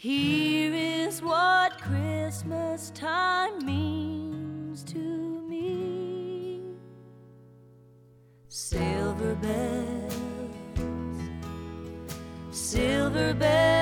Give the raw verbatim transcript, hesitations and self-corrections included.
Here is what Christmas time means to me. Silver bells, silver bells,